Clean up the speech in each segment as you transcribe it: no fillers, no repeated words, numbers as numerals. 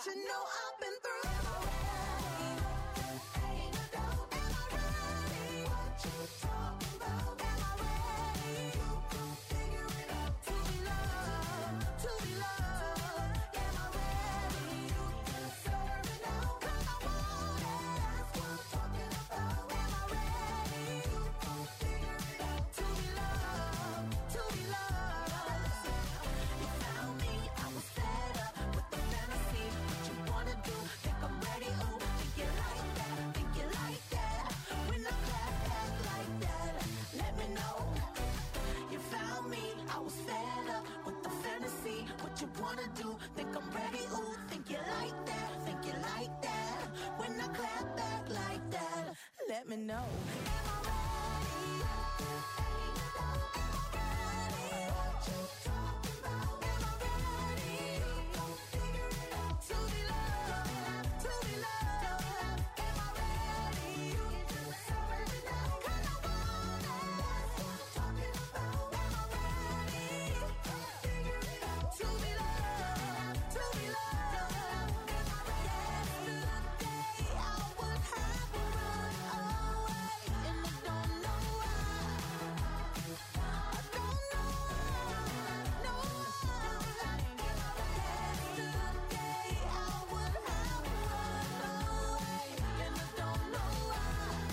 you know I've been through. Am I ready? Ain't no doubt. Am I ready? What you talking about? Am I ready? You can figure it out. To be loved, to be loved. Am I ready? You can serve it out. 'Cause I want it. That's what I'm talking about. Am I ready? You can figure it out. To be loved, to be loved. You found me, I was fed up with the fantasy. What you wanna do? Think I'm ready? Ooh, think you like that? Think you like that? When I clap back like that, let me know. You found me, I was fed up with the fantasy. What you wanna do? Think I'm ready? Ooh, think you like that? Think you like that? When I clap back like that, let me know. Am I ready? Ain't no doubt. Am I ready? What you talking about? Am I ready? You gon' figure it out. To be loved, to be loved. Am I ready? You can serve it out. 'Cause I want it. That's what I'm talking about. Am I ready? Figure it out. To be loved, to be loved. Am I ready? Yesterday I would have run away, and I don't know why. I don't know why. No. Yesterday I would have run away, and I don't know why.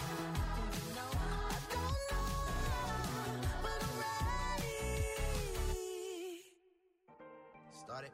I don't know why, but I'm ready. Started.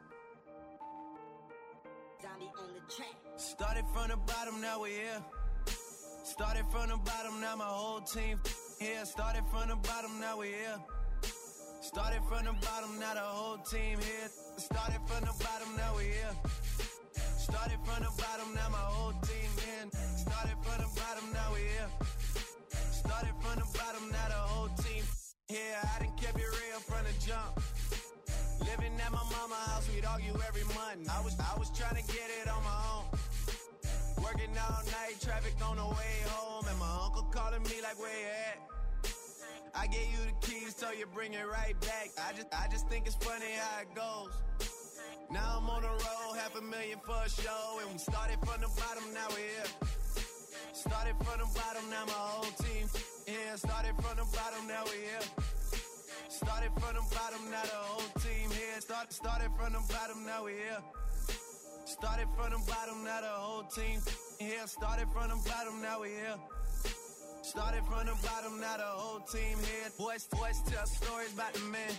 Zombie on the track. Started from the bottom, now we're here. Started from the bottom, now my whole team here. Started from the bottom, now we're here. Started from the bottom, now the whole team here. Started from the bottom, now we're here. Started from the bottom, now my whole team in. Started from the bottom, now we're here. Started from the bottom, now the whole team here. I done kept it real from the jump. Living at my mama's house, we'd argue every month. I was trying to get it on my own. Working all night, traffic on the way home, and my uncle calling me like, where you at? I gave you the keys, so you bring it right back. I just think it's funny how it goes. Now I'm on the road, $500,000 for a show, and we started from the bottom, now we're here. Started from the bottom, now my whole team here. Started from the bottom, now we're here. Started from the bottom, now the whole team here. Started from the bottom, now we're here. Started from the bottom, now the whole team here. Started from the bottom, now we're here. Started from the bottom, now the whole team here. Boys tell stories about the man.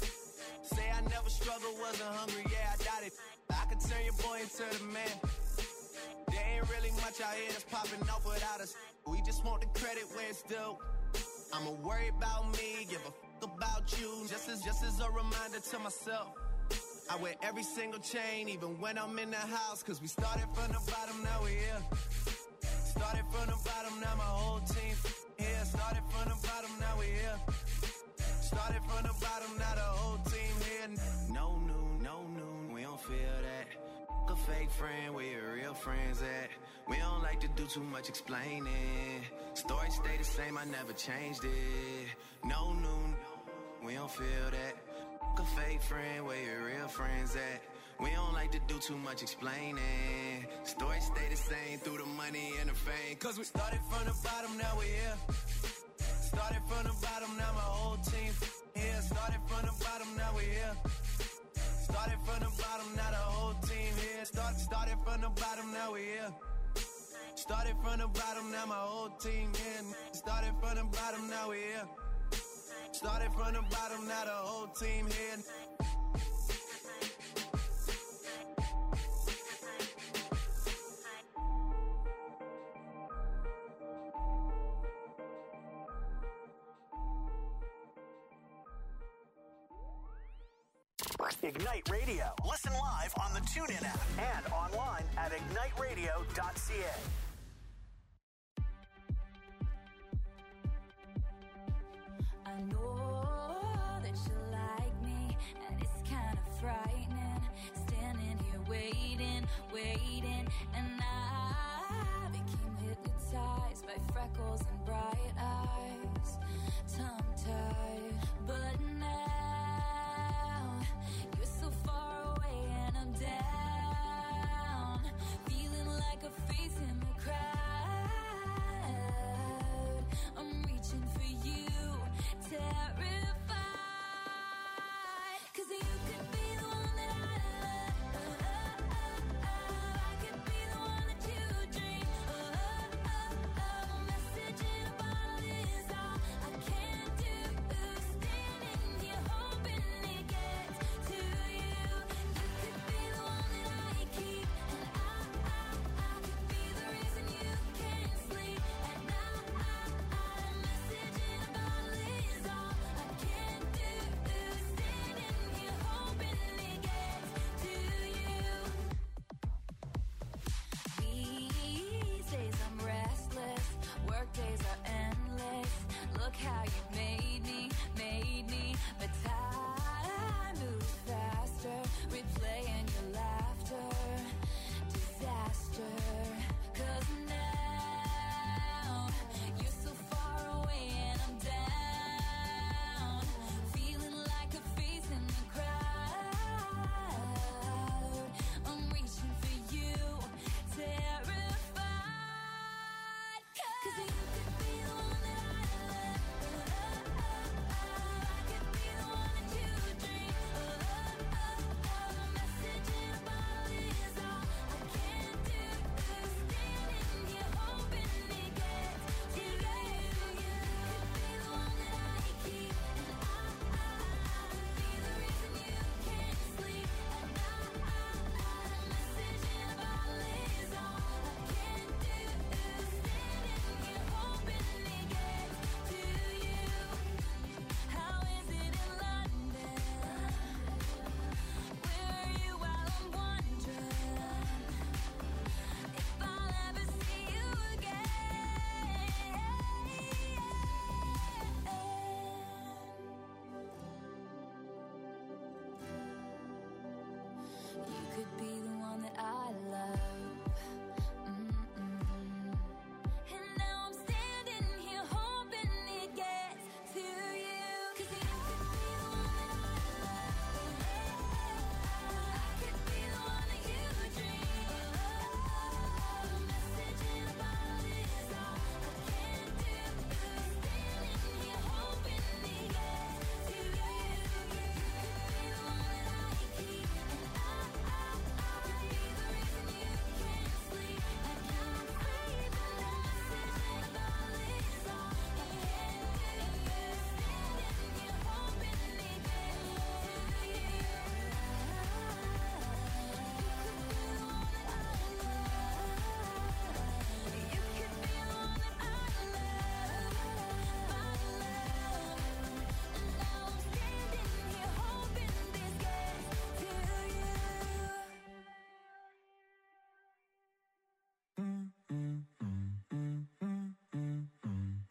Say I never struggled, wasn't hungry, yeah, I doubt it. I could turn your boy into the man. There ain't really much out here that's popping off without us. We just want the credit where it's due. I'ma worry about me, give a fuck about you. Just as a reminder to myself. I wear every single chain, even when I'm in the house. 'Cause we started from the bottom, now we're here. Started from the bottom, now my whole team here. Started from the bottom, now we're here. Started from the bottom, now the whole team here. No noon, we don't feel that. A fake friend, where your real friends at? We don't like to do too much explaining. Story stay the same, I never changed it. No noon, we don't feel that. A fake friend, where your real friends at? We don't like to do too much explaining. Story stay the same through the money and the fame. 'Cause we started from the bottom, now we're here. Started from the bottom, now my whole team here. Started from the bottom, now we're here. Started from the bottom, now the whole team here. Started from the bottom, now we're here. Started from the bottom, now my whole team here. Started from the bottom, now we're here. Started from the bottom, now the whole team here. Ignite Radio. Listen live on the TuneIn app and online at igniteradio.ca. I know that you like me, and it's kind of frightening. Standing here waiting, and I became hypnotized by freckles and bright eyes, tongue-tied. But now you're so far away, and I'm down.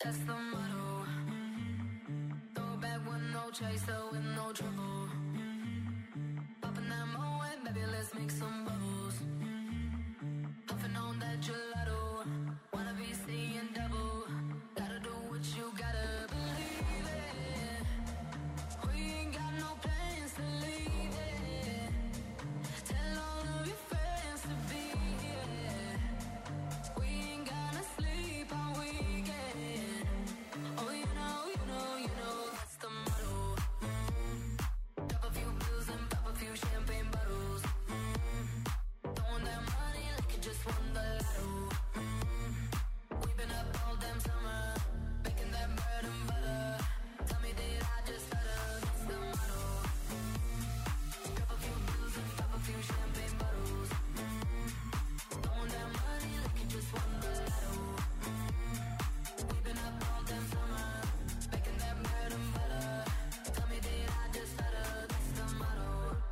That's the motto. Throw it back with no chaser, with no trouble. Popping that Moet, baby, let's make some bubbles. Puffing on that gelato. Wanna be seeing double. Gotta do what you gotta believe it. We ain't got no plans to leave it. Tell all of your friends to be here. We ain't gonna sleep all weekend. Oh, you know, that's the motto. Drop a few pills and pop a few champagne bottles. Throwing that money like you just won the lotto. We've been up all damn summer, making that bread and butter. Tell me, did I just stutter? That's the motto. Drop a few pills and pop a few champagne bottles. Throwing that money like you just won the lotto. We've been up all damn summer, making that bread and butter. Tell me, did I just stutter? That's the motto.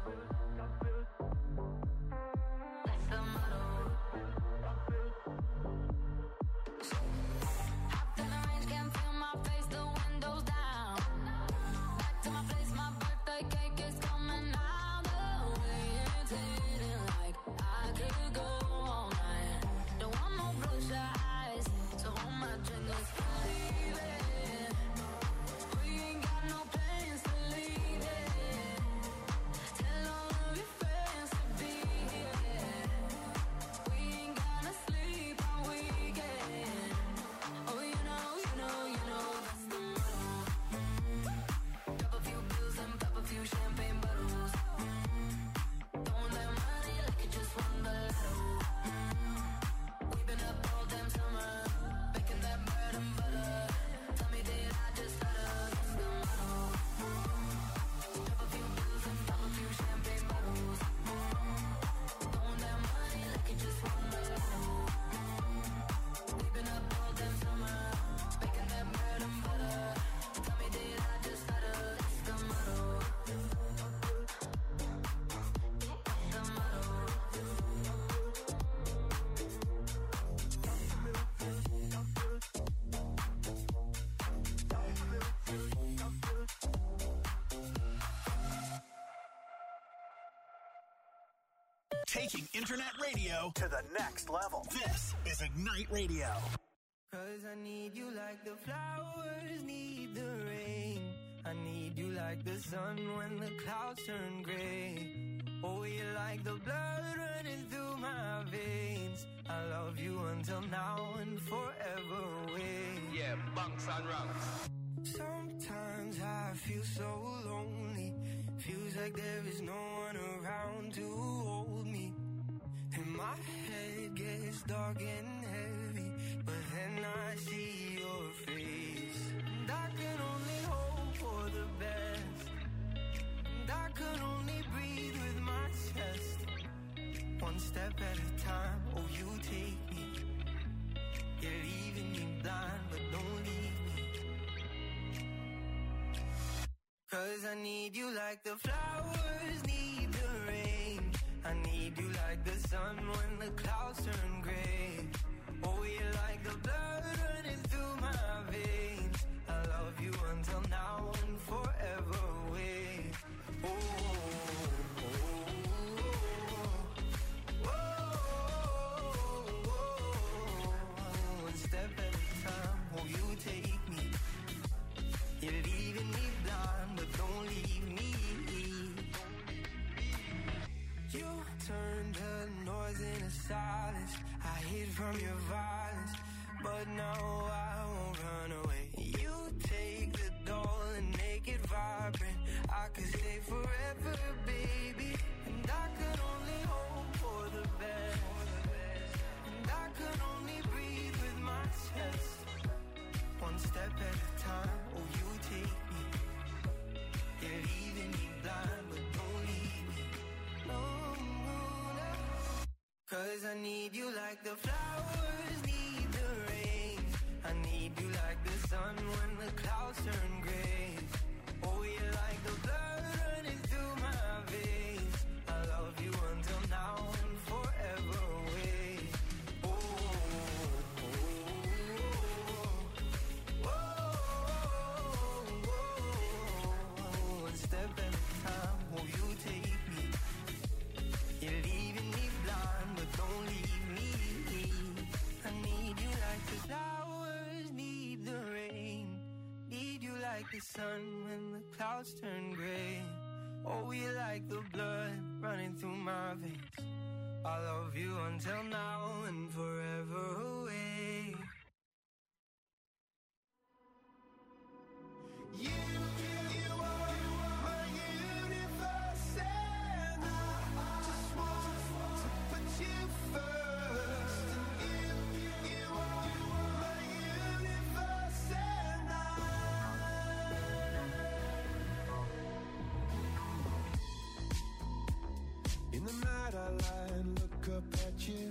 That's the motto. Hopped in the range, can't feel my face, the windows down. Back to my place, my birthday cake is coming out. The way it's hitting like I could go all night. Don't want no bloodshot eyes, so hold my drink, let's believe it. We ain't got no plans to leave it. Tell all of your friends to be here. We ain't gonna sleep all weekend. Oh, you know, that's the motto. Drop a few pills and pop a few champagne bottles. Throwing that money like you just won the lotto. We've been up all damn summer, making that bread and butter. Tell me, did I just stutter? That's the motto. Drop a few pills and pop a few champagne bottles. Throwing that money like you just won the lotto. We've been up all damn summer, making that bread and butter. Tell me, did I just stutter? That's the motto. The motto. Taking internet radio to the next level. This is Ignite Radio. Cause I need you like the flowers need the rain. I need you like the sun when the clouds turn gray. Oh, you're like the blood running through my veins. I love you until now and forever away. Yeah, bunks and rungs. Sometimes I feel so lonely. Feels like there is no one around to hold me. And my head gets dark and heavy, but then I see your face. And I can only hope for the best. And I can only breathe with my chest. One step at a time, oh, you take me. You're leaving me blind, but don't leave me. Cause I need you like the flowers need the rain. I need you like the sun when the clouds turn gray. Oh, you're like the blood running through my veins. I love you until now and forever away. Oh, oh, oh, oh, oh. One step at a time, oh, you take me. You're leaving me blind, but don't leave me. You turned the noise into silence. I hid from your violence, but now I won't run away. You take the doll and make it vibrant. I could stay forever, baby. And I could only hope for the best. And I could only breathe with my chest. One step at a time, oh, you take me. You're leaving me blind, but don't leave me. No, no. Cause I need you like the flowers need the rain. I need you like the sun when the clouds turn gray. Oh, you're like the blood running through my veins. I love you until now and forever away. Oh, oh, oh, oh. sun when the clouds turn gray. Oh, we like the blood running through my veins. I love you until now and forever away. You are my universe, and I just want to put you first. You are my universe, and In the night I lie and look up at you.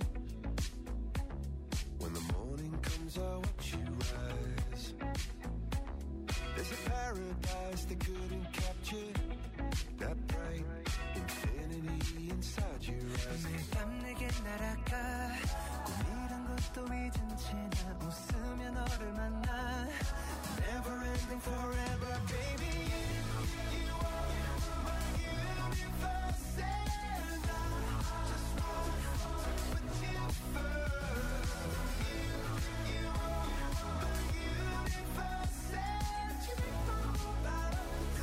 When the morning comes I watch you rise. There's a paradise they couldn't capture. That bright infinity inside your eyes. 매일 밤 내게 날아가 꿈이란 것도 잊은 채 난 웃으며 너를 만나. Never ending forever baby. You are my universe and I just want to put you first. You are my universe and you make my whole life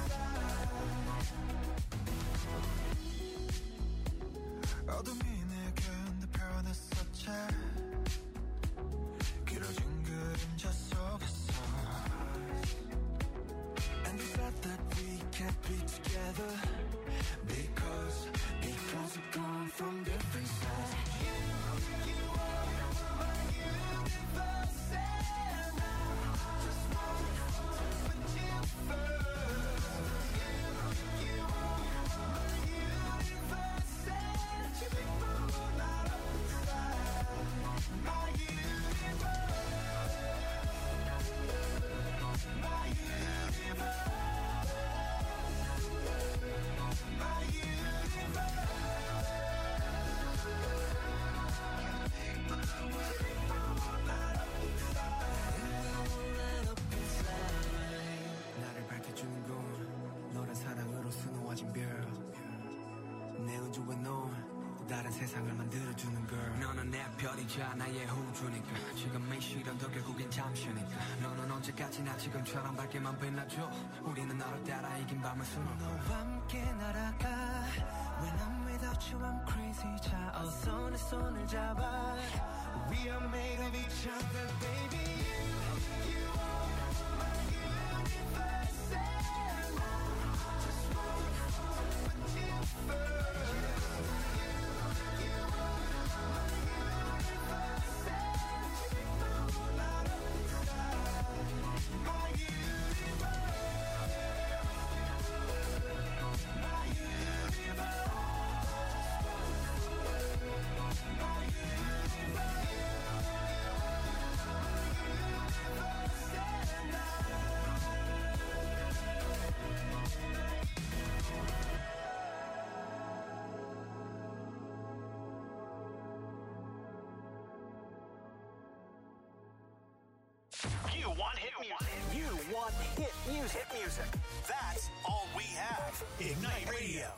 inside. 어둠이 내겐 내 변했었지. 길어진 그림자 속에서. And you said that we can't be together because have gone from different sides. You are my universe and I just want to put you first. You are my universe and you make my whole life inside. My universe, my universe. My 나를 밝혀주는 건 너란 사랑으로 수놓아진 별. 내 우주와 너 다른 세상을 만들어주는 걸. 너는 내 별이자 나의 호주니까 지금 이 시련도 결국엔 잠시니까. 너는 언제까지나 지금처럼 밝게만 빛나줘. 우리는 너를 따라 이긴 밤을 수놓아. 너와 함께 날아가. When I'm without you I'm crazy. 자 어서 내 손을 잡아. We are made of each other baby. You are my universe and I just want to put you first. You are my universe and you make my whole life inside. My universe, my universe. You want hit music. You want hit music. Hit music. That's all we have. Ignite Radio.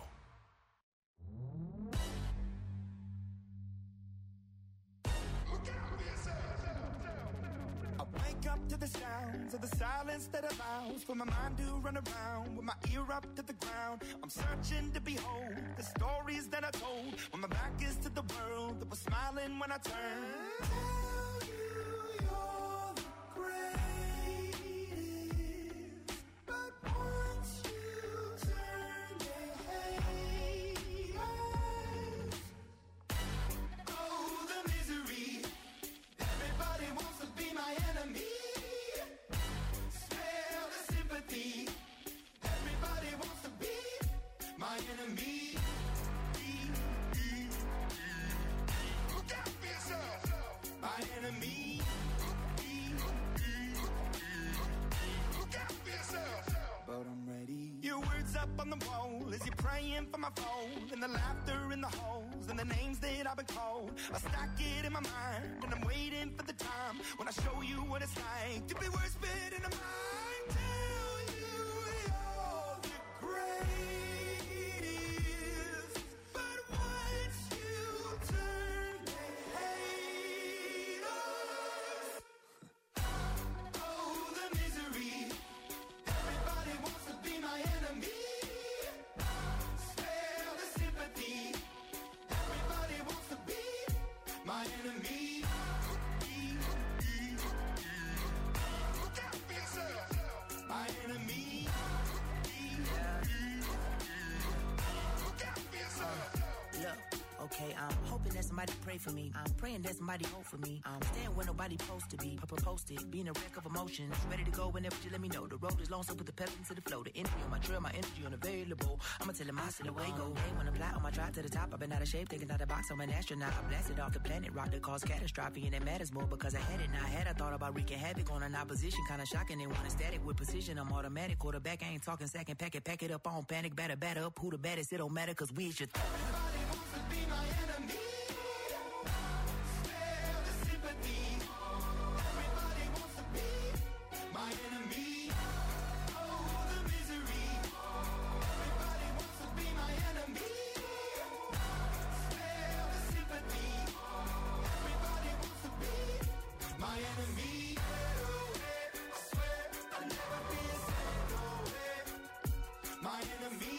I wake up to the sounds of the silence that allows for my mind to run around with my ear up to the ground. I'm searching to behold the stories that I told when my back is to the world that was smiling when I turned. Tell you you're the greatest, but once you turn, they hate us. Oh, the misery. Everybody wants to be my enemy. Smell the sympathy. Everybody wants to be my enemy. Look out for yourself. My enemy. Look out for yourself. But I'm ready. Your words up on the wall as you're praying for my phone. And the laughter in the halls and the names that I've been called. I stack it in my mind and I'm waiting for the time when I show you what it's like to be worse fit in a mind. Tell you you're the greatest, but once you turn, they hate us. Oh, the misery. Everybody wants to that somebody pray for me. I'm praying that somebody hope for me. I'm staying where nobody supposed to be. Posted, being a wreck of emotions. Ready to go whenever you let me know. The road is long, so put the pedal into the flow. The energy on my trail, my energy unavailable. I'ma tell him I see the way go. Hey, when I fly on my drive to the top, I've been out of shape, thinking out the box. I'm an astronaut. I blasted off the planet, rock that caused catastrophe, and it matters more because I had it. Now I had I thought about wreaking havoc on an opposition, kinda shocking. They want a static with precision. I'm automatic, quarterback. I ain't talking second. Pack it up on panic, batter up. Who the baddest? It don't matter, cause we is your Everybody wants to be my enemy. Spare the sympathy. Everybody wants to be my enemy. Oh, the misery. Everybody wants to be my enemy. Spare the sympathy. Everybody wants to be my enemy. I swear I'll never be a single way. My enemy.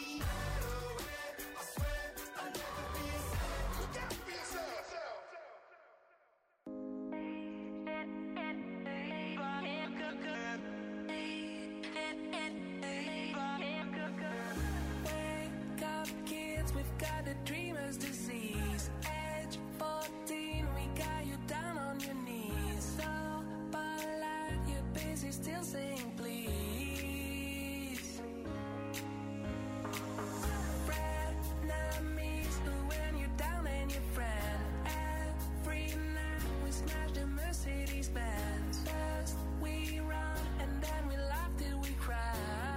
We've got a dreamer's disease. Age 14, we got you down on your knees. So polite, you're busy still saying please. Frenemies, when you're down and your friend. Every night we smash the Mercedes Benz. First we run and then we laugh till we cry.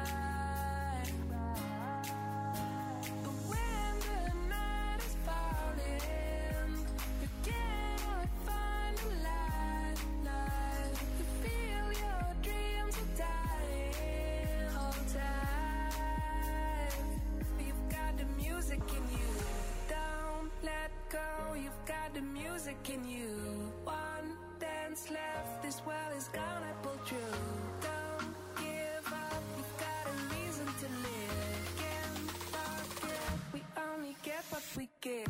You've got the music in you. One dance left, this world is gonna pull through. Don't give up, you've got a reason to live. Can't forget, we only get what we give.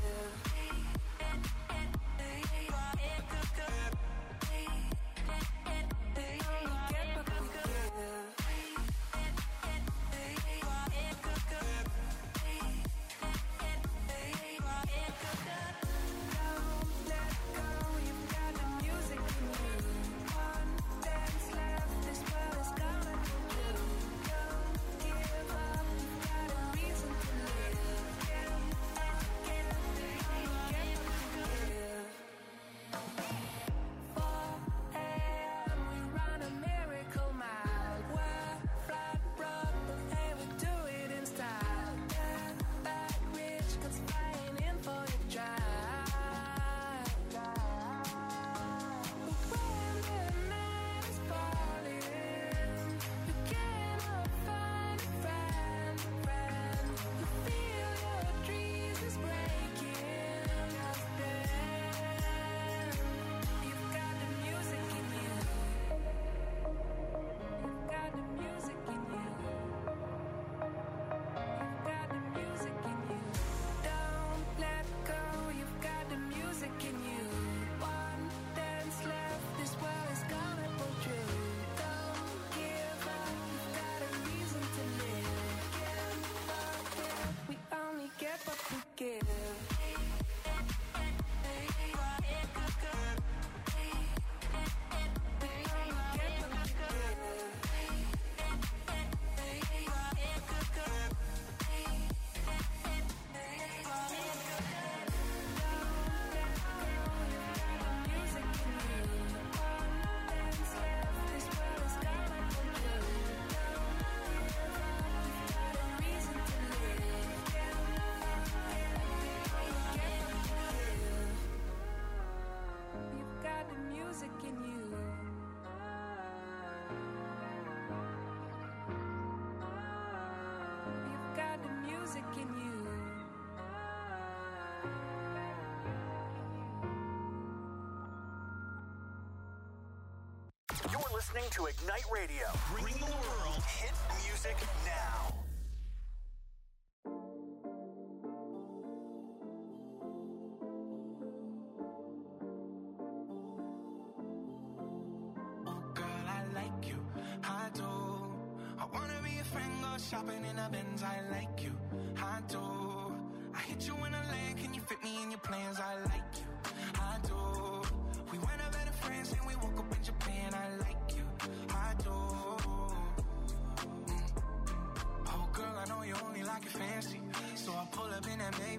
Listening to Ignite Radio. Bring the world hit music now. Oh girl, I like you, I do. I wanna be a friend, go shopping in a Benz. I like you, I do. I hit you in a lane, can you fit me in your plans? I like you.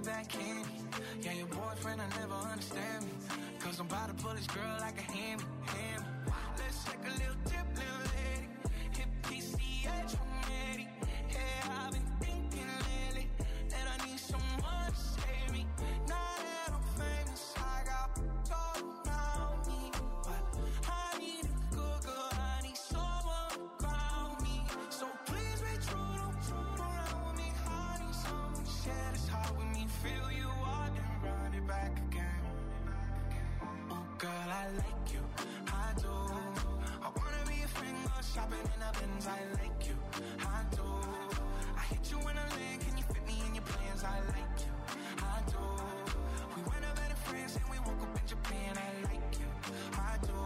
back candy. Yeah, your boyfriend will never understand me. Cause I'm about to pull this girl like a hammy. Let's take a little dip, little lady. Hit PCH from Eddie. Yeah, I've been thinking lately that I need someone to save me. Now that I'm famous, I got all around me. But I need a good girl, I need someone to ground me. So please be true, don't fool around with me. I need someone to share this heart with me. Feel you out and run it back again. Oh girl, I like you, I do. I wanna be a friend, go shopping in a Benz. I like you, I do. I hit you in a lane, can you fit me in your plans? I like you, I do. We went up better friends and we woke up in Japan. I like you, I do.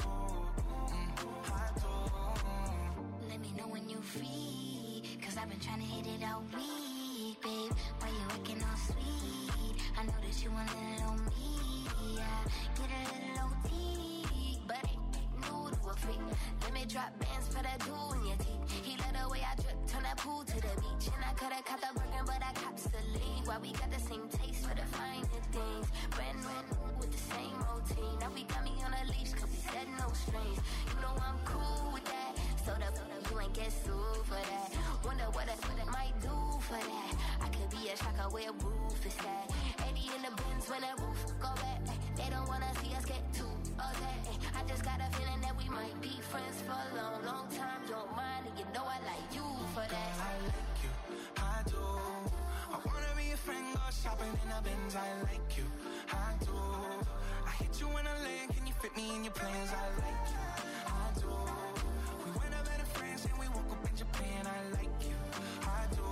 I do. Let me know when you free, cause I've been trying to hit it all week, babe. Why you acting all sweet? I know that you want a little me, yeah. Get a little OT, but ain't new to a freak. Let me drop bands for that jewel in your teeth. He let the way I drip, turn that pool to the beach. And I could've caught the burger, but I cops the lead. Why we got the same taste for the finer things. Brand new with the same routine. Now we got me on a leash, cause we said no strings. You know I'm cool with that. So the you ain't get sued for that. Wonder what I might do for that. I could be a shocker where roof is at. 80 in the bins when the roof go back. They don't wanna see us get too upset. I just got a feeling that we might be friends for a long, long time. Don't mind, and you know I like you for that. Girl, I like you, I do. I wanna be a friend, go shopping in a Benz. I like you, I do. I hit you in a lane, can you fit me in your plans? I like you, I do. We went up better friends and we woke up in Japan. I like you, I do.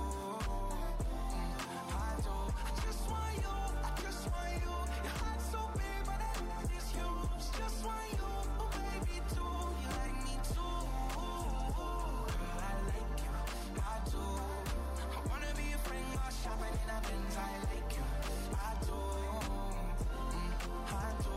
I do. I just want you, I just want you. Your heart's so big, but I love is yours. Just want you, oh baby, too. You like me too. Girl, I like you, I do. I wanna be a friend, go shopping in a Benz. I like you, I do. I do.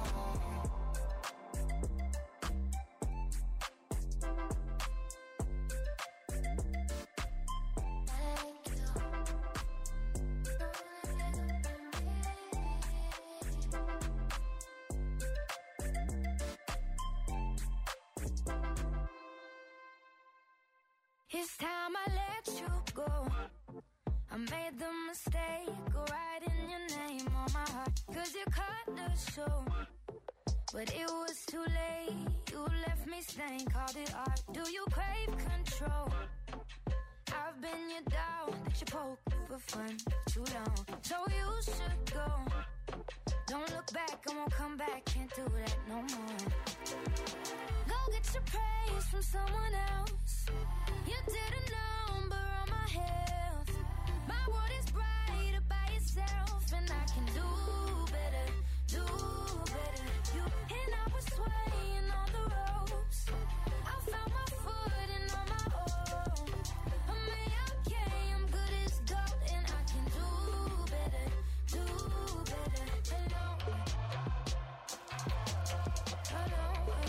It's time I let you go. I made the mistake of writing your name on my heart. Cause you cut the show, but it was too late. You left me stained, called it art. Do you crave control? I've been your dog that you poke for fun too long. So you should go. Don't look back, I won't come back. Can't do that no more. Go get your praise from someone else. You did a number on my health. My world is brighter by itself, and I can do better, do better. You and I were swaying on the ropes. I found my footing on my own. I'm okay, I'm good as gold, and I can do better, do better. Hello,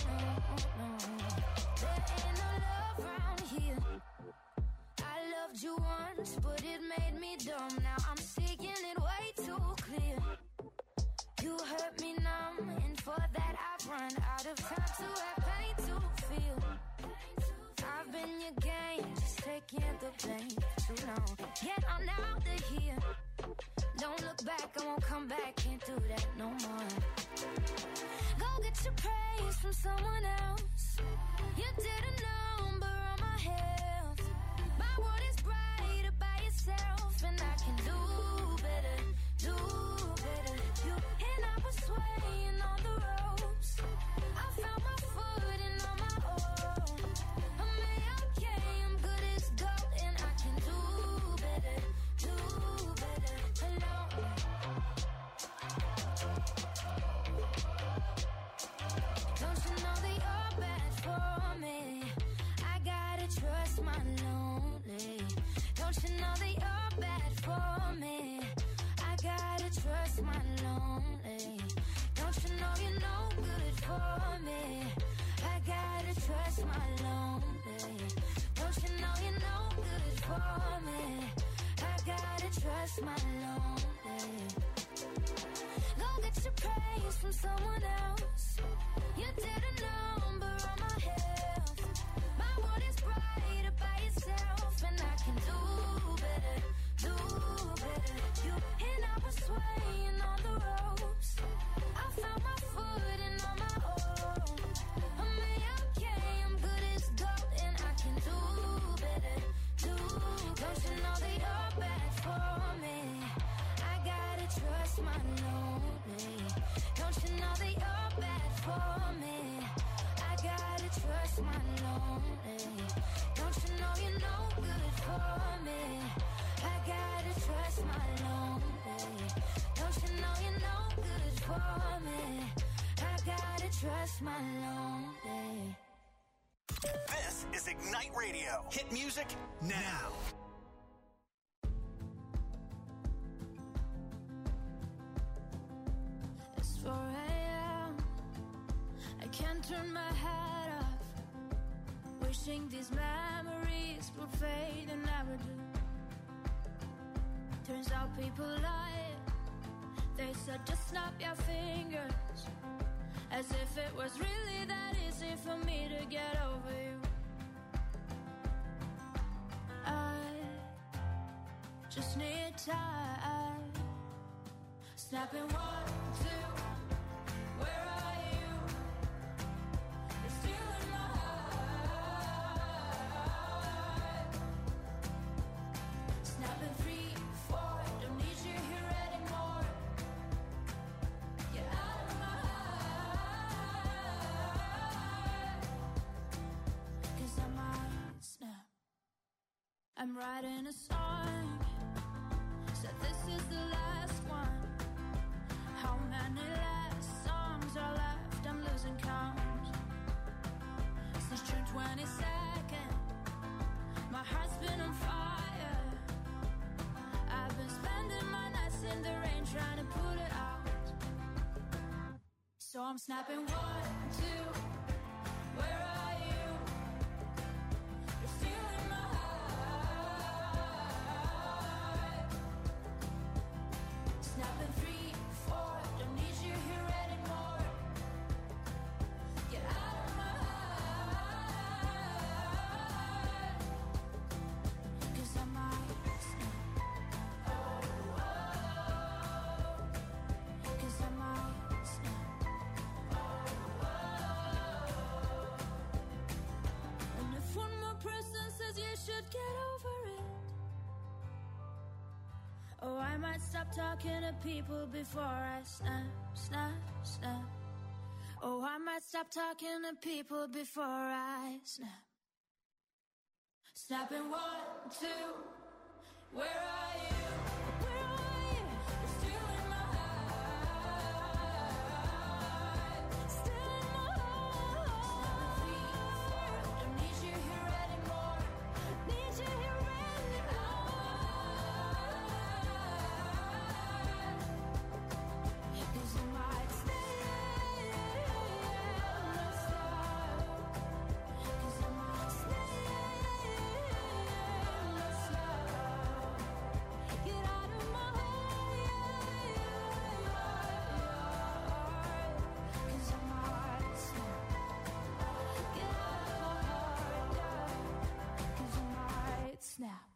there ain't no love around here. I loved you once, but it made me dumb. Now I'm seeing it way too clear. You hurt me numb, and for that I've run out of time to have pain to feel. I've been your game, just taking the blame too long. Get on out of here. Don't look back, I won't come back. Can't do that no more. Go get your praise from someone else. You did a number on my health. My world is brighter by itself, and I can do better, do better. You and I were swaying on the ropes. I found my footing on my own. I'm okay, I'm good as gold, and I can do better, do better. Hello. Don't you know that you're bad for me? I gotta trust my lonely. Don't you know that you're bad for me? I gotta trust my lonely. Don't you know you're no good for me? I gotta trust my lonely. Don't you know you're no good for me? I I gotta trust my lonely. Go get your praise from someone else. You didn't number on my health. My world is brighter by itself, and I can do better, do better. You and I was swaying on the ropes. I found my footing on my own. I'm okay, I'm good as gold, and I can do better, do better. Don't you know that you're bad for me? I gotta trust my lonely. Don't you know that you're bad for me? I gotta trust my lonely. Don't you know you're no good for me? I gotta trust my lonely. Don't you know you're no good for me? I gotta trust my lonely. This is Ignite Radio. Hit music now. It's 4 a.m. I can't turn my head off. Wishing these memories would fade and never do. Turns out people lie. They said just snap your fingers, as if it was really that easy for me to get over you. I just need time. Snapping 1, 2. Where are you? You're still in my heart. Snapping 3, 4. Don't need you here anymore. Get out of my heart. 'Cause I might snap. I'm writing a song. Said this is the last one. How many last songs are left? I'm losing count. Since June 22nd, my heart's been on fire. I've been spending my nights in the rain trying to put it out. So I'm snapping 1, 2. Where are you? You're still in my heart. Snapping 3, 4. Don't need you here anymore. Get out of my heart. 'Cause I might snap. 'Cause I might snap. And if one more person says you should get over it, oh, I might stop talking to people before I snap, snap, snap. Oh, I might stop talking to people before I snap. Snapping 1, 2. Where are you? Where are you? You're still in my heart. Still in my heart. Snapping 3, 4. Don't need you here anymore. Need you here anymore. 'Cause I might stay and not stop. 'Cause I might stay and not stop. Get out of my heart. 'Cause I might snap. Get out of my heart, yeah. 'Cause I might snap.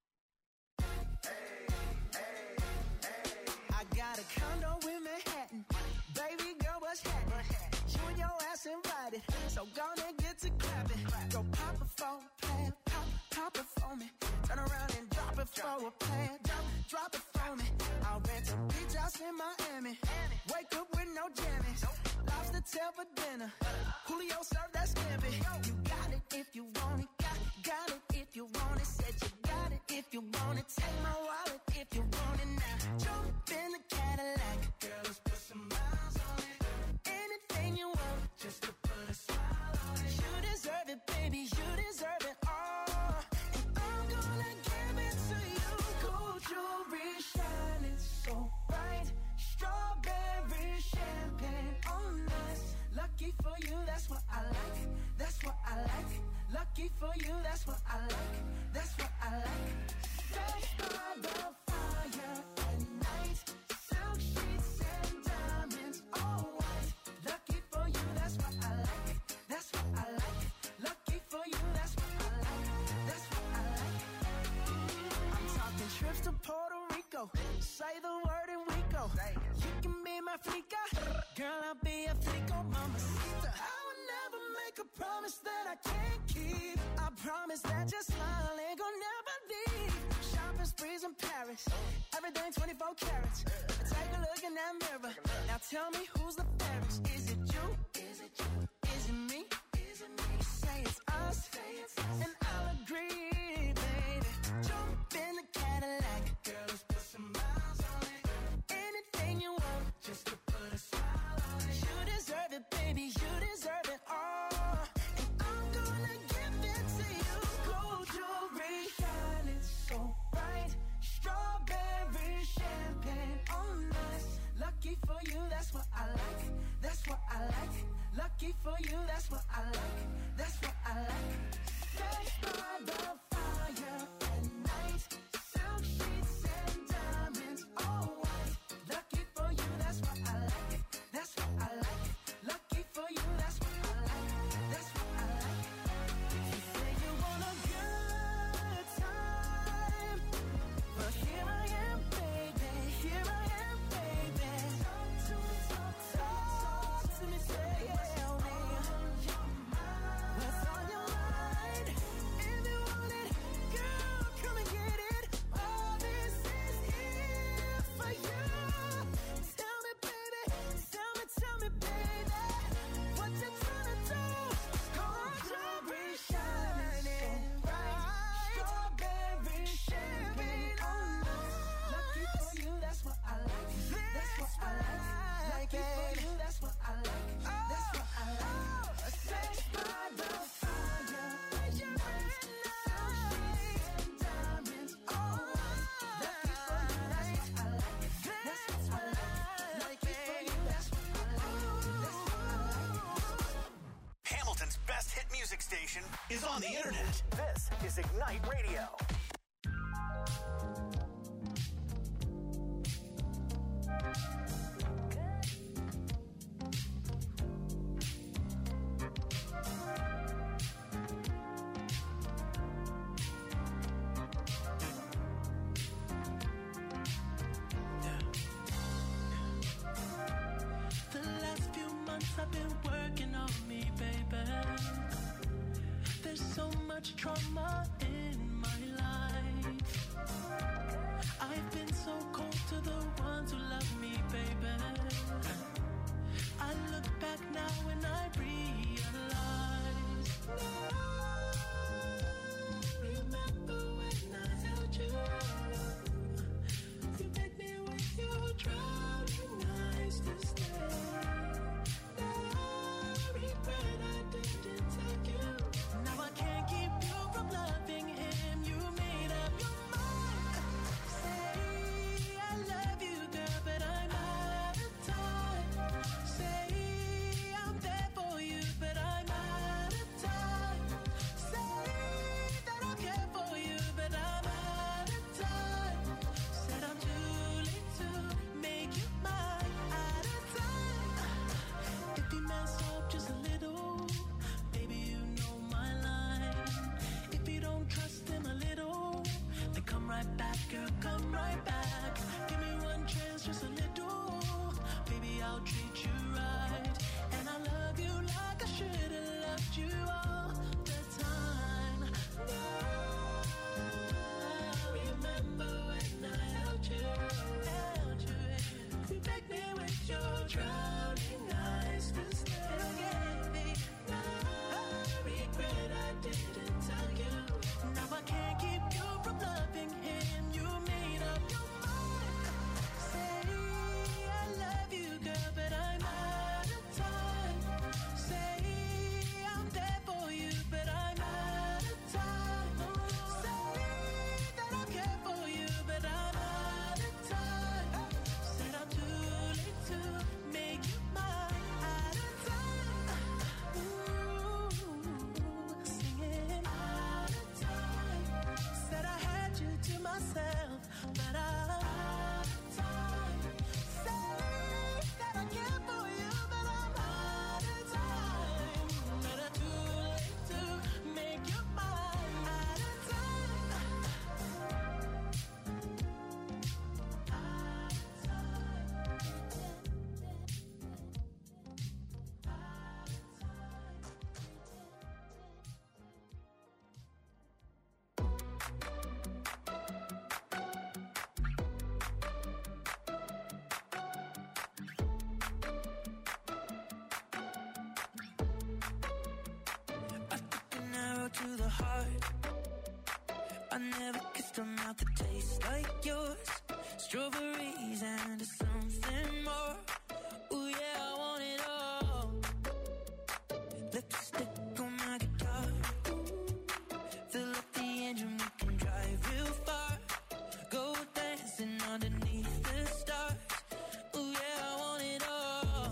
I got a condo in Manhattan. Baby girl, what's happening? You and your ass invited, so gonna get to clapping. Go pop it for a plan, pop it for me. Turn around and drop it for a plan, drop it for me. I'll rent a beach house in Miami. Wake up with no jammies. Lobster tail for dinner. Julio served that scampi. You got it if you want it. Got it if you want it. Said you got it if you want it. Take my wallet if you want it now. Jump in the Cadillac. Girl, let's put some miles on it. Anything you want, just to put a smile on it. You deserve it, baby. You deserve it all. And I'm gonna give it to you. Gold jewelry shining so bright. Strawberry champagne on us. Lucky for you, that's what I like. That's what I like. Lucky for you, that's what I like. That's what I like. Fresh by the my flica. Girl, I'll be a flico, mamacita. I would never make a promise that I can't keep. I promise that your smile ain't gonna never leave. Shopping sprees in Paris, everything 24 carats. Take a look in that mirror. Now tell me who's the fairest? Is it you? Is it you? Is it me? Is it me? Say it's us, and I'll agree, baby. Jump in the Cadillac, girl, let's put some miles on it. Anything you want, just to put a smile on it. You deserve it, baby, you deserve it all. And I'm gonna give it to you. Gold jewelry, shining so bright. Strawberry champagne on us. Lucky for you, that's what I like. That's what I like. Lucky for you, that's what I like. That's what I like. Sex by the fire at night. Silk sheets and diamonds, all white. Lucky for you, that's what I like. That's what I like. Lucky for you, that's what I like. That's what I like. You say you want a good time, but here I am, baby. Here I am, baby. Talk to me, talk to me, tell me what's on your mind. If you want it, girl, come and get it. All this is here for you. Tell me, baby, tell me, baby, what you tryna do? Gold jewelry shining bright. Strawberry champagne on us. Lucky for you, that's what I like. That's what I like. Lucky for you, that's what I like. That's what I like. Sex by the fire at night. Silk sheets and diamonds, all white. Lucky for you, that's what I like. That's what I like. Lucky for you, that's what I like. That's what I like. Hamilton's best hit music station is on the internet. This is Ignite Radio. The last few months I've been working on me, baby. There's so much trauma in my life. I've been so cold to the ones who love me, baby. I look back now and I realize. Remember when I held you? You made me with your drowning eyes to stay. Regret I didn't take you. Now I can't keep you from loving him. You made up your mind. Say I love you, girl, but I'm out of time. Say I'm there for you, but I'm out of time. Say that I care for you, but I'm out of time. Said I'm too late to make you mine. Out of time. If you mess up just a little, baby, you know my line. If you don't trust him a little, then come right back, girl, come right back. Give me one chance, just a little. Baby, I'll treat you right. And I love you like I should have loved you all the time. Remember when I held you? You begged me with your drowning eyes to stay. Regret I didn't tell you. Now I can't keep you from loving him. You made up your mind. Say I love you, girl, but I'm out I never kissed a mouth that tastes like yours. Strawberries and something more. Ooh yeah, I want it all. Lipstick on my guitar. Fill up the engine, we can drive real far. Go dancing underneath the stars. Ooh yeah, I want it all.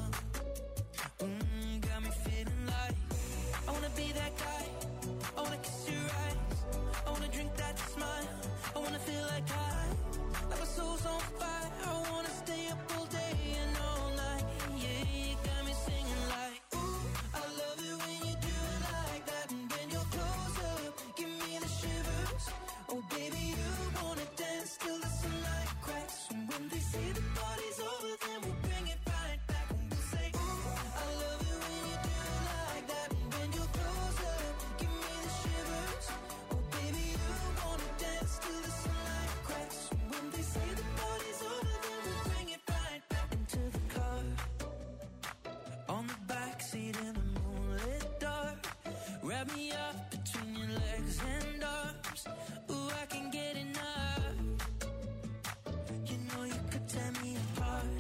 Got me feeling like I wanna be that guy. I wanna kiss your eyes. I wanna drink that smile. I wanna feel like like my soul's on fire. I wanna stay up all day and all night. Yeah, you got me singing like, ooh, I love it when you do it like that. And when you're close up, give me the shivers. Oh baby, you wanna dance till the sunlight cracks. And when they say the party's over, then we'll bring it right back. And we'll say, ooh, I love it when you do it like that. And when you're close up, give me the shivers. Oh baby, you wanna dance till the sunlight cracks. And when they say the party's over, then we'll bring it right back into the car. On the backseat in the moonlit dark. Wrap me up between your legs and arms. Ooh, I can get enough. You know you could tear me apart.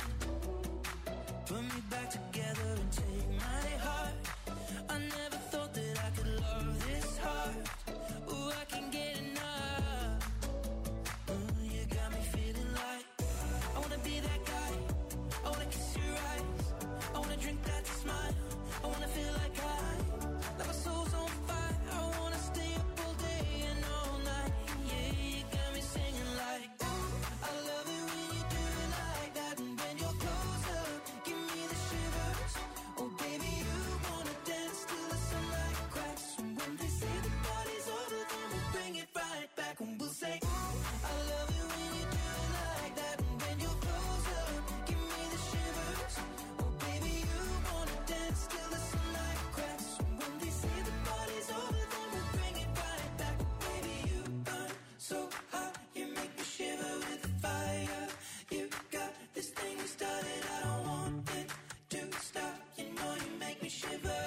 Put me back together and take my heart. I never thought that I could love this hard. Ooh, I can get enough. Ooh, you got me feeling like I wanna be that guy. I wanna kiss your eyes. I wanna drink that smile. I wanna feel like like my soul's on fire. I wanna stay up all day and all night. Yeah, you got me singing like, ooh, I love it when you do it like that. And when you're close up, give me the shivers. Oh baby, you wanna dance till the sunlight cracks. And when they say the party's over, then we'll bring it right back. And we'll say, ooh, I love it when you do it like that. And when you're close up, give me the shivers. Oh baby, you wanna dance till the sunlight cracks. And when they say the party's over, then we'll bring it right back. Baby, you burn so hot, you make me shiver with the fire. You got this thing you started, I don't want it to stop. You know you make me shiver.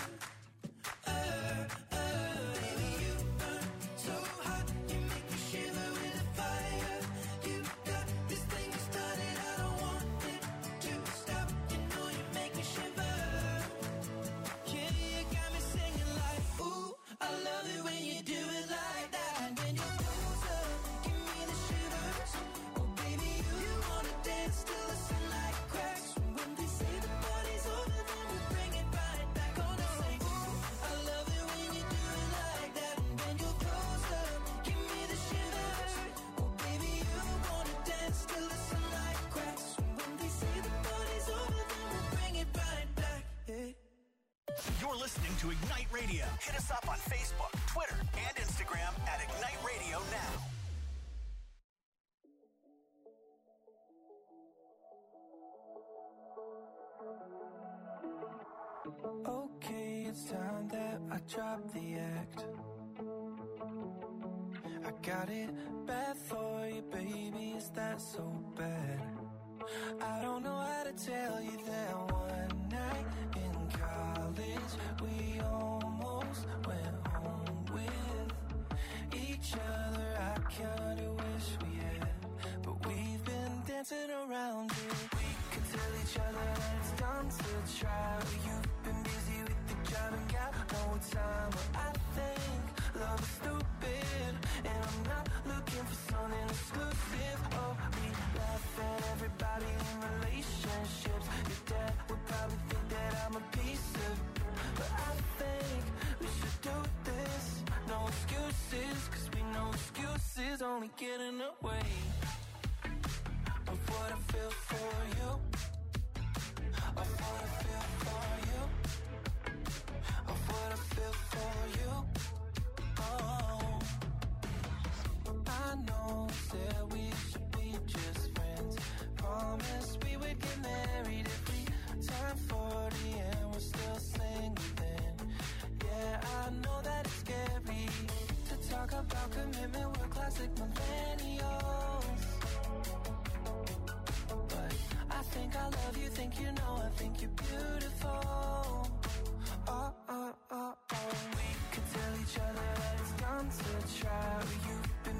Baby, you burn so hot, you make me shiver with the fire. You got this thing you started, I don't want it to stop. You know you make me shiver. Yeah, you got me singing like, ooh, I love it when you do it like that. And when you're close up, give me the shivers. Oh baby, you wanna dance till the sunlight cracks. And when they say the party's over, then we'll bring it right back. Gonna say, ooh, I love it when you do it like that. And when you're close up, give me the shivers. Oh baby, you wanna dance till the sunlight cracks. And when they say the party's over, then we'll bring it right back. Yeah. You're listening to Ignite Radio. Hit us up on Facebook, Twitter, and Instagram at Ignite Radio Now. Okay, it's time that I drop the act. I got it bad for you, baby, is that so bad? I don't know how to tell you that one night in college we almost went home with each other. I kinda wish we had, but we've been dancing around it. We could tell each other that it's time to try. You've been busy with the job and got no time, but I think love is stupid, and I'm not looking for something exclusive. Oh, we laugh at everybody in relationships. Your dad would probably think that I'm a piece of, but I think we should do this. No excuses, cause we know excuses only get in the way of what I feel for you, of what I feel for you, of what I feel for you. Oh, I know that we should be just friends. Promised we would get married if we turn 40 and we're still single then. Yeah, I know that it's scary to talk about commitment. We're classic millennials, but I think I love you, think you know, I think you're beautiful. Oh, oh, oh, oh. We could tell each other that it's time to try. You've been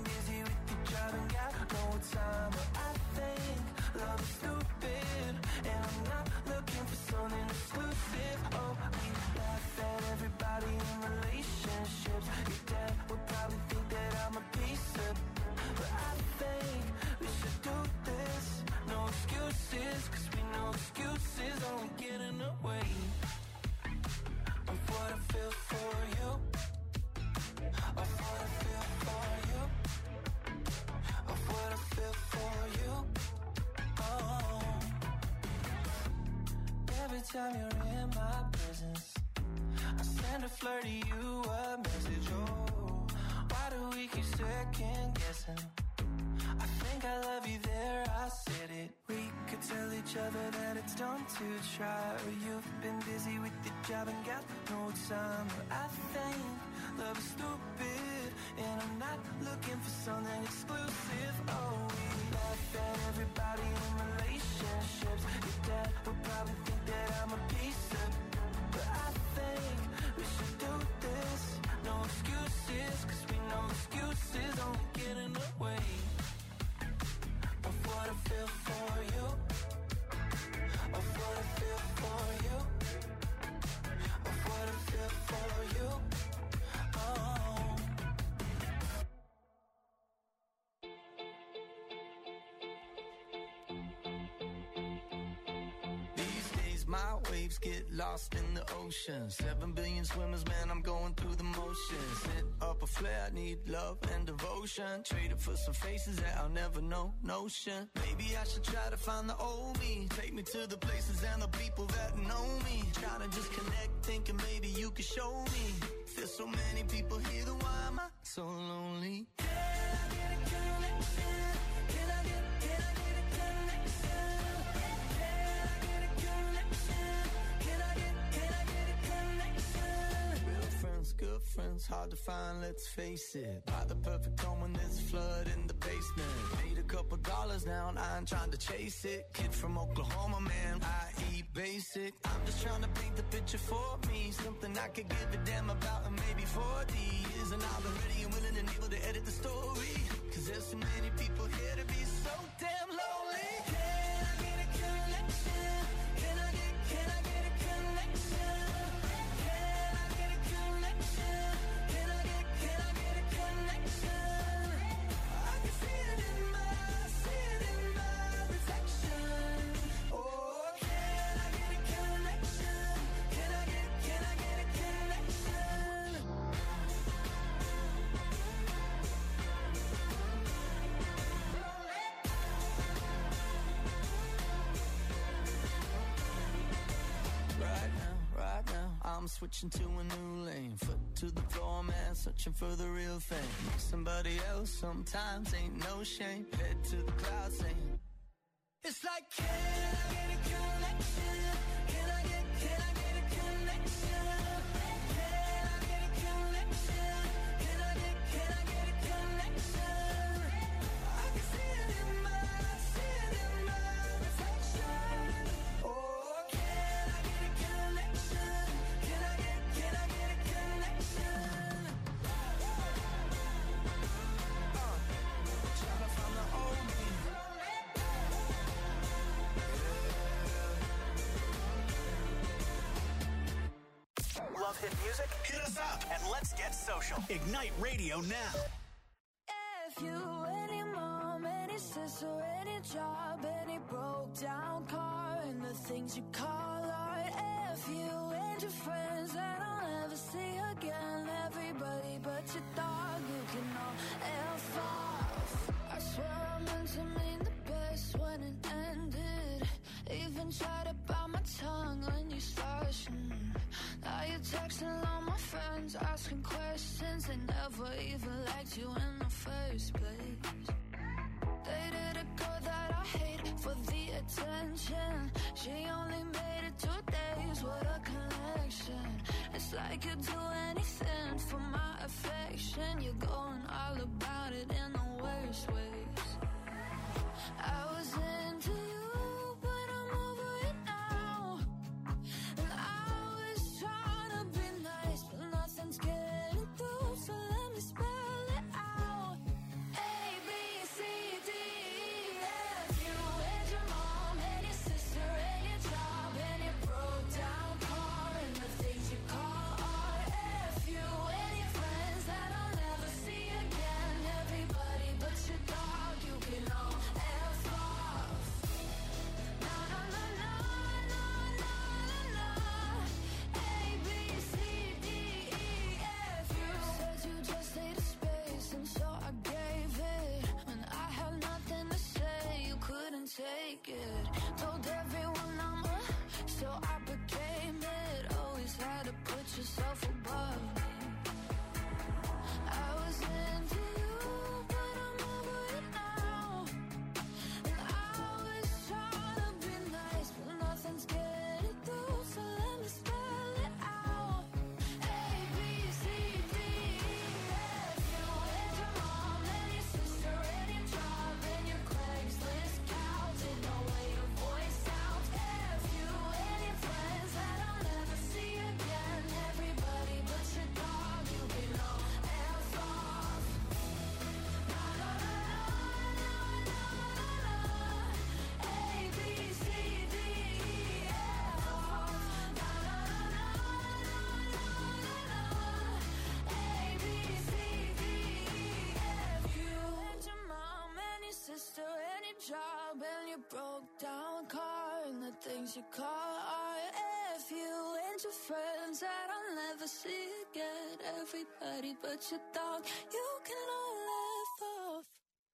every time you're in my presence. I send a flirt to you a message, oh. Why do we keep second guessing? I think I love you there, I said it. We could tell each other that it's dumb to try, or you've been busy with your job and got no time. But I think love is stupid, and I'm not looking for something exclusive. Oh, we laugh at everybody in relationships. Your dad would probably think that I'm a piece of, but I think we should do this. No excuses, cause we know excuses only get in the way of what I feel for you, of what I feel for you, of what I feel for you. Oh. These days my waves get lost in the ocean. 7 billion swimmers, man, I'm going through the motions. Lit up a flare, need love and devotion. Traded for some faces that I'll never know, notion. Maybe I should try to find the old me. Take me to the places and the people that know me. Trying to just connect, thinking maybe you could show me. There's so many people here, then why am I so lonely? Can I get a connection? Can I get a connection? Can I get a connection? Can I get a connection? Real friends, good friends, hard to find, let's face it. Buy the perfect home when there's a flood in the basement. Paid a couple dollars now and I ain't trying to chase it. Kid from Oklahoma, man, I eat basic. I'm just trying to paint the picture for me. Something I could give a damn about in maybe 40 years. And I'll be ready and willing and able to edit the story. Cause there's so many people here to be so damn lonely. Can I get a connection? Can I get a connection? Can I get a connection? Can I get a connection? I can see it in my reflection. Oh, can I get a connection? Can I get a connection? Right now, I'm switching to a new lane. Foot to the floor, man, searching for the real thing. Somebody else sometimes ain't no shame. Head to the clouds saying, it's like, can I get a connection? Can I get a connection? Can I get a connection? Can I get a connection? I can see it in my reflection. Oh, can I get a connection? Can I get a connection? Trying to find the old me. Love hit music? Hit us up and let's get social. Ignite Radio now. If you, any mom, any sister, any job, any broke down car, and the things you call art. If you and your friends that I'll never see again, everybody but your dog, you can all F off. I swear I meant to mean the best when it ended. Even tried to bite my tongue when you started. Now you're texting all my friends, asking questions. They never even liked you in the first place. Dated a girl that I hate for the attention. She only made it 2 days, what a connection. It's like you'd do anything for my affection. You're going all about it in the worst ways. I was into you, but I'm over it now. And I was trying to be nice, but nothing's getting through, so let me spell it out. A, B, C, D, E, F. You and your mom and your sister and your job and your broke down car and the things you call art. F. You and your friends that I'll never see again. Everybody but your dog, you can all F off. broke down car and the things you call art. If you and your friends that I'll never see again, everybody but your dog, you can all laugh off.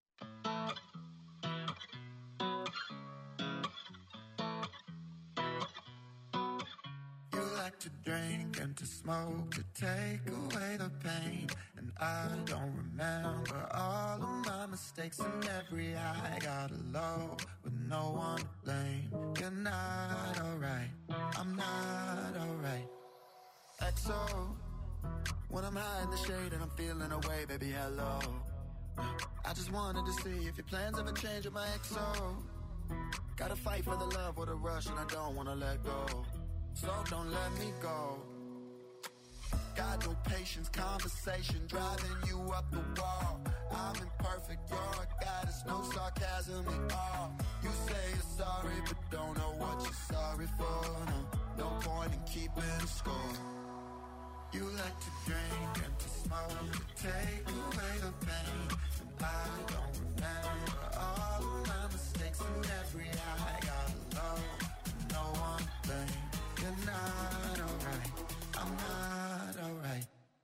You like to drink and to smoke to take away the pain. And I don't remember all of my mistakes and every high. Got a low with no one to blame. You're not alright, I'm not alright. XO, when I'm high in the shade and I'm feeling away, baby, hello. I just wanted to see if your plans ever change with my XO. Gotta fight for the love or the rush and I don't wanna let go. So don't let me go. Got no patience, conversation driving you up the wall. I'm imperfect, you're a goddess, no sarcasm at all. You say you're sorry, but don't know what you're sorry for. No point in keeping score. You like to drink and to smoke to take away the pain. And I don't remember all of my mistakes and every high. Got low, no one to blame. You're not alright, I'm not alright.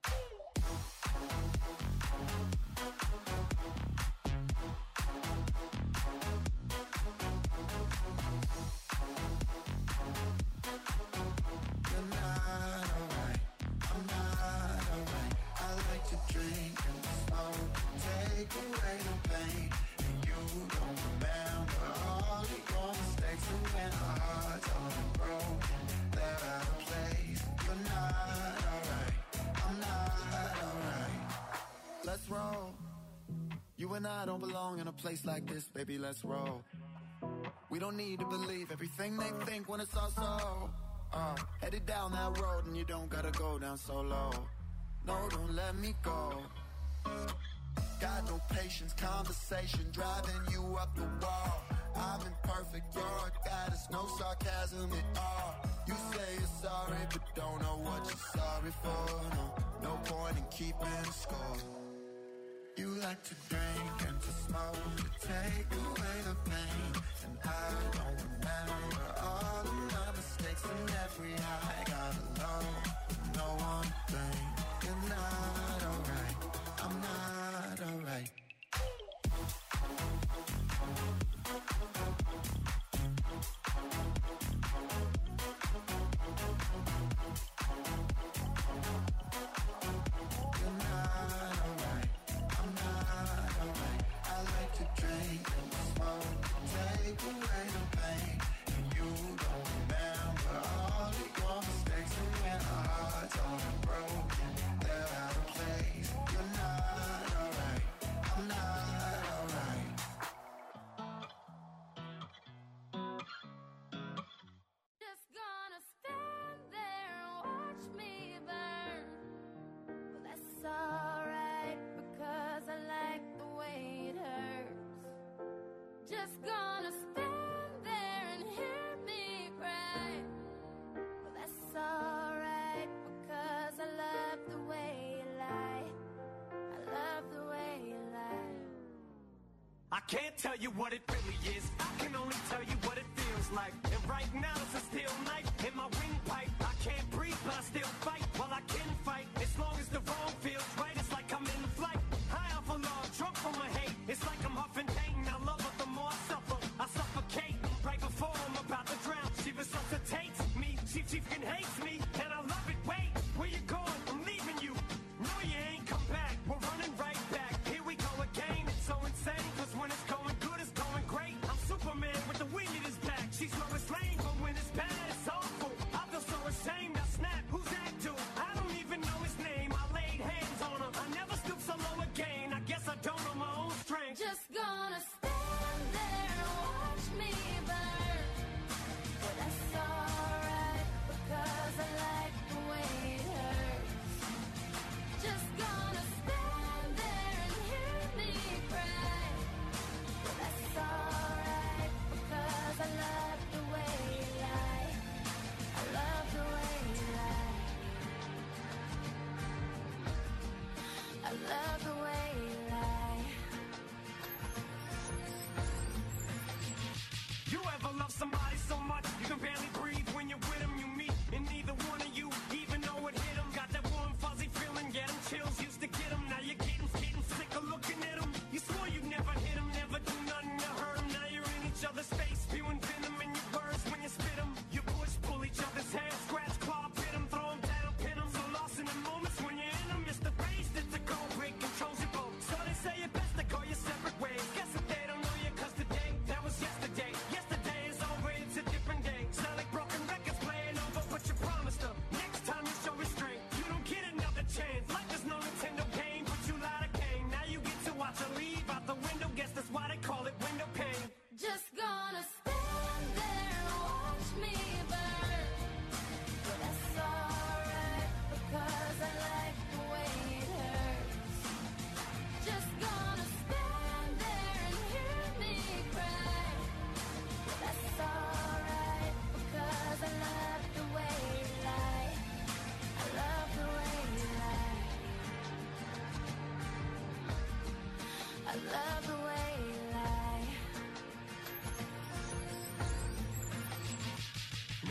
You're not alright, I'm not alright. I like to drink and smoke, take away the pain. And you don't remember all of your mistakes and when our hearts are broken. They're out of place. You're not alright, I'm not alright. Let's roll. You and I don't belong in a place like this, baby, let's roll. We don't need to believe everything they think when it's all so. Headed down that road and you don't gotta go down so low. No, don't let me go. Got no patience, conversation driving you up the wall. I'm imperfect, you're a goddess, no sarcasm at all. You say you're sorry, but don't know what you're sorry for. No point in keeping score. You like to drink and to smoke to take away the pain. And I don't remember all of my mistakes and every high. Got alone, no one to blame. You're not alright, I'm not alright. You're not alright, I'm not alright. I like to drink and smoke, take away the pain. And you don't remember all of your mistakes and when our hearts are broken, they're out of place. You're not alright, I'm not alright. Just gonna stand there and watch me burn. Well, that's alright because I like the way it hurts. Just gonna stand there and hear me cry. Well, that's alright because I love the way you lie. I love the way you lie. I can't tell you what it really is. I can only tell you what it feels like. And right now it's a steel knife in my windpipe. I can't breathe, but I still fight. Well, I can fight as long as the wrong feels right. It's like I'm in flight, high off of love, drunk from my hate. It's like I'm huffing pain. I love her the more I suffer. I suffocate right before I'm about to drown. She resuscitates me. She fucking hates me, and I love it. Wait, where you going? I'm leaving you. No, you ain't come back. We're running right back. Here we go again. It's so insane, cause when it's going good, it's going great. I'm Superman with the wind in his back. She's Lois Lane, but when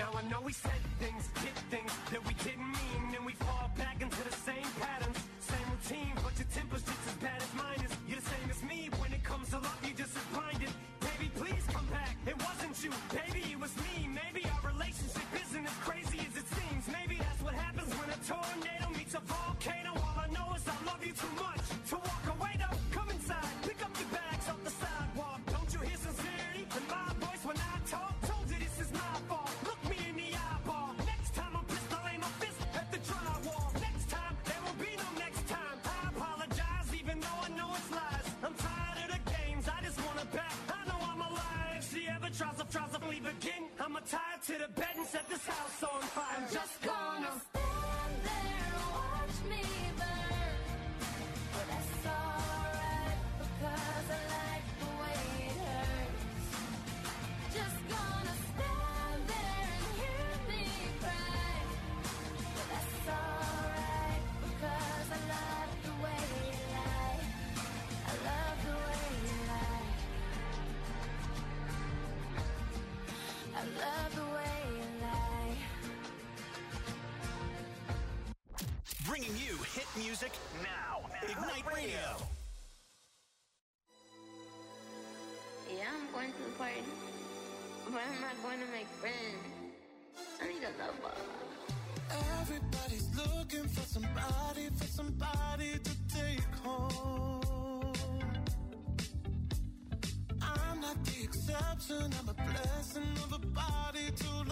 Now I know we said things, did things that we didn't mean, and we fall back into the same patterns, same routine, but your temper's just as bad as mine is. You're the same as me, when it comes to love, you're just as blinded. Baby, please come back, it wasn't you, baby, it was me. Maybe our relationship isn't as crazy as it seems. Maybe that's what happens when a tornado meets a volcano. All I know is I love you too much to walk away though. Come inside, pick up your bags off the sidewalk. Don't you hear sincerity in my voice when I talk? Told you this is my fault, look me in the eyeball. Next time I'm pissed, I'll aim my fist at the drywall. Next time, there will be no next time. I apologize even though I know it's lies. I'm tired of the games, I just wanna back. I know I'm alive. If she ever tries to leave again, I'ma tie her to the bed and set this house on fire. I'm just gonna stand there and watch me burn. But that's alright, because I like the way it hurts. Just gonna stand there and hear me cry. But that's alright, because I love the way you lie. I love the way you lie. I love the way you lie. Bringing you hit music now. Ignite Radio. Yeah, I'm going to the party, but I'm not going to make friends. I need a lover. Everybody's looking for somebody to take home. I'm not the exception, I'm a blessing of a body to